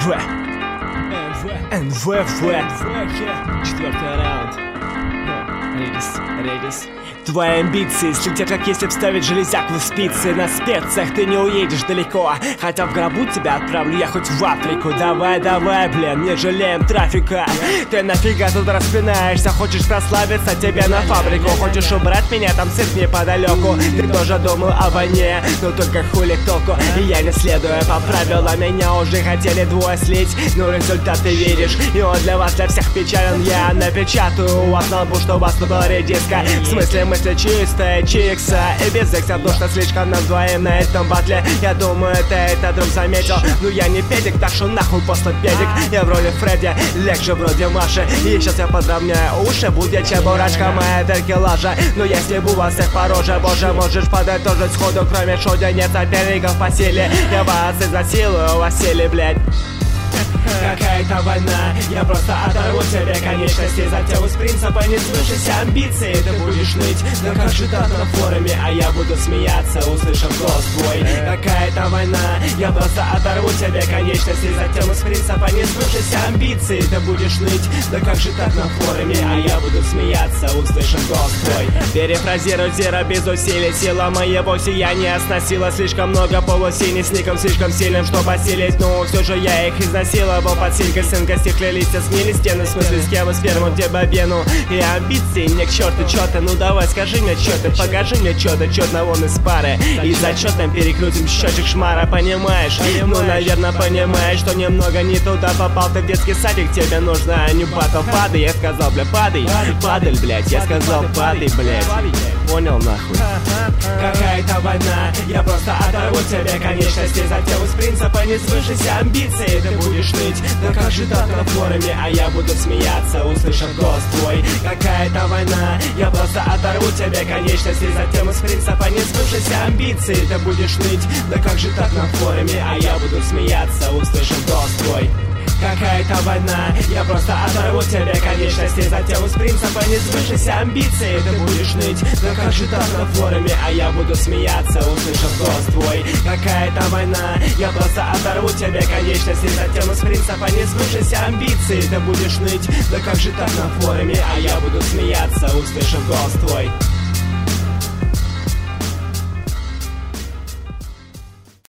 Четвертый раунд. Рейдис. Твои амбиции слетят, как если вставить железяк в спицы. На спецах ты не уедешь далеко, хотя в гробу тебя отправлю я хоть в Африку. Давай, блин, не жалеем трафика. Ты нафига тут распинаешься? Хочешь прославиться, тебе на фабрику. Хочешь убрать меня, там цирк неподалеку. Ты тоже думал о войне, но только хули толку. И я не следуя по правилам, меня уже хотели двое слить. Но результат ты видишь, и он для вас, для всех печален. Я напечатаю у вас на лбу, что у вас тут была редиска. В смысле мысли чистая, чикса. И без экса, потому что слишком нам двоим на этом батле. Я думаю, ты это, друг, заметил. Но я не педик, так что нахуй после педик. Я в роли Фредди, легче вроде Маши. И сейчас я подровняю уши, будь я чебурашка, моя теркелажа. Но я стебу вас всех по роже, боже, можешь подытожить сходу. Кроме шода нет соперников по силе. Я вас изнасилую, Василий, блядь. Какая-то война, я просто оторву тебе конечности. Затем из принципа не свыше амбиции. Ты будешь ныть, но как же так на форуме, а я буду смеяться, услышав голос твой. Какая-то война, я просто оторву тебе конечности. Затем из принципа не свыше амбиции. Ты будешь ныть, да как же так на форуме, а я буду смеяться, услышав голос твой. Перефразирую зеро без усилий. Сила моего сияния сносила слишком много полусиний с ником слишком сильным, чтобы осилить. Но все же я их изнасиловал под силькой сынка. Стекли листья, сгнили стены, в смысле с кем и сперму в тебя вену. И амбиции не к черту, чё ты, ну давай скажи мне чё ты, покажи мне чё ты, чётно вон из пары. И зачетом перекрутим счетчик шмара, понимаешь? Ну, наверное, понимаешь, что немного не туда попал. Ты в детский садик, тебе нужно, а не батл. Падай, я сказал, бля, падай, падаль, блядь, я сказал, падай, блядь. Понял, нахуй? Какая-то война, я просто оторву тебе конечности. Затем из принципа не свыше амбиции. Ты будешь ныть, да как же так на форуме, а я буду смеяться, услышав голос твой. Какая-то война, я просто оторву тебе конечности. Затем из принципа не свыше амбиции. Ты будешь ныть, да как же так на форуме, а я буду смеяться, услышав голос твой. Какая-то война, я просто оторву тебе конечности. Затем из принципа не свыше амбиции. Ты будешь ныть, да как же так на форуме, а я буду смеяться, услышав голос твой. Какая-то война, я просто оторву тебе конечности. Затем из принципа не свыше амбиции. Ты будешь ныть, да как же так на форуме, а я буду смеяться, услышав голос твой.